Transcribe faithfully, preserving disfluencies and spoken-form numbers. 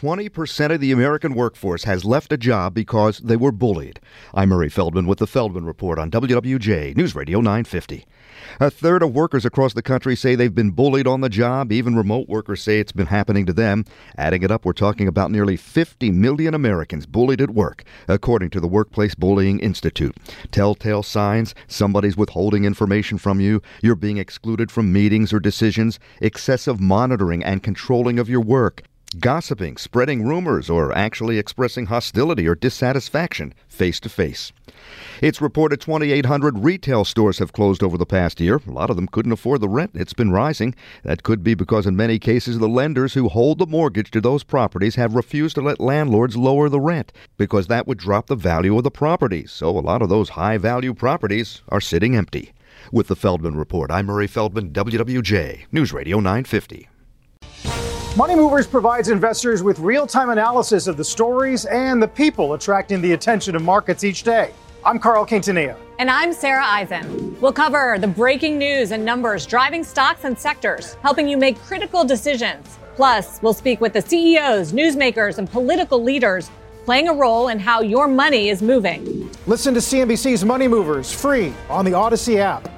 twenty percent of the American workforce has left a job because they were bullied. I'm Murray Feldman with the Feldman Report on W W J News Radio nine fifty. A third of workers across the country say they've been bullied on the job. Even remote workers say it's been happening to them. Adding it up, we're talking about nearly fifty million Americans bullied at work, according to the Workplace Bullying Institute. Telltale signs: somebody's withholding information from you, you're being excluded from meetings or decisions, excessive monitoring and controlling of your work, gossiping, spreading rumors, or actually expressing hostility or dissatisfaction face-to-face. It's reported twenty-eight hundred retail stores have closed over the past year. A lot of them couldn't afford the rent. It's been rising. That could be because in many cases the lenders who hold the mortgage to those properties have refused to let landlords lower the rent because that would drop the value of the properties. So a lot of those high-value properties are sitting empty. With the Feldman Report, I'm Murray Feldman, W W J News Radio nine fifty. Money Movers provides investors with real-time analysis of the stories and the people attracting the attention of markets each day. I'm Carl Quintanilla. And I'm Sarah Eisen. We'll cover the breaking news and numbers driving stocks and sectors, helping you make critical decisions. Plus, we'll speak with the C E Os, newsmakers, and political leaders playing a role in how your money is moving. Listen to C N B C's Money Movers free on the Odyssey app.